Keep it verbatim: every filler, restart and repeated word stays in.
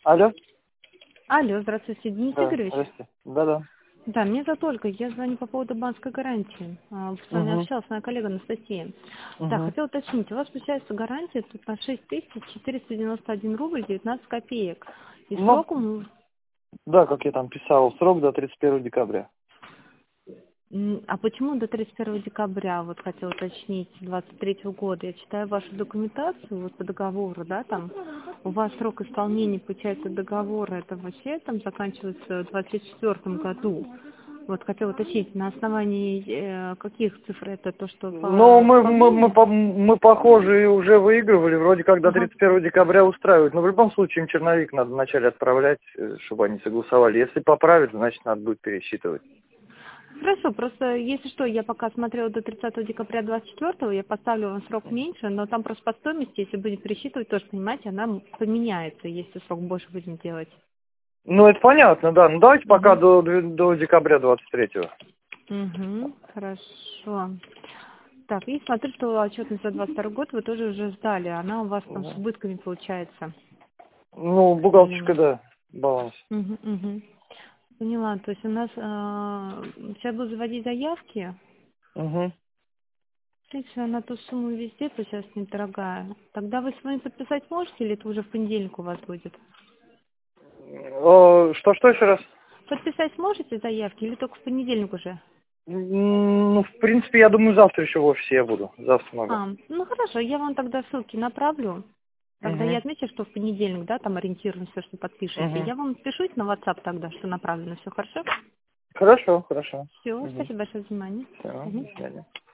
Алло. Алло, здравствуйте, Денис Да, Игоревич. здрасте. Да-да. Да, меня зовут Ольга, я звоню по поводу банковской гарантии. А, С вами Угу. общалась моя коллега Анастасия. Да, Угу. хотела уточнить, у вас получается гарантия тут на шесть тысяч четыреста девяносто один рубль девятнадцать копеек. И Ну, сроком, да, как я там писал, срок до тридцать первого декабря. м, а почему до тридцать первого декабря, вот хотела уточнить, двадцать третьего года? Я читаю вашу документацию вот по договору, да, там у вас срок исполнения, получается, договора, это вообще там заканчивается в двадцать четвёртом году. Вот хотела уточнить, на основании э, каких цифр это то, что Ну, по мы, мы, мы, исполнению? по- мы, похоже, уже выигрывали, вроде как до Ага. тридцать первого декабря устраивают. Но в любом случае им черновик надо вначале отправлять, э, чтобы они согласовали. Если поправят, значит, надо будет пересчитывать. Хорошо, просто если что, я пока смотрела до тридцатого декабря двадцать четвёртого, я поставлю вам срок меньше, но там просто по стоимости, если будем пересчитывать, тоже, понимаете, она поменяется, если срок больше будем делать. Ну, это понятно, да. Ну, давайте пока Угу. до, до декабря двадцать третьего. Угу, хорошо. Так, и смотрю, что отчетность за двадцать второй год вы тоже уже сдали. Она у вас там с убытками получается. Ну, Или бухгалтерская, нет? да, баланс. Угу, угу. Поняла. То есть у нас а, сейчас буду заводить заявки. Угу. В принципе, на ту сумму везде сейчас недорогая. Тогда вы с вами подписать можете, или это уже в понедельник у вас будет? Что-что еще раз? Подписать можете заявки или только в понедельник уже? М, Ну, в принципе, я думаю, завтра еще в офисе я буду. Завтра могу. А, ну хорошо, я вам тогда ссылки направлю. Тогда я Угу. отмечу, что в понедельник, да, там ориентируемся, все, что подпишете. Угу. Я вам пишу на WhatsApp тогда, что направлено. Все хорошо? Хорошо, хорошо. Все, Угу. спасибо большое за внимание. Все, Мгм. до свидания.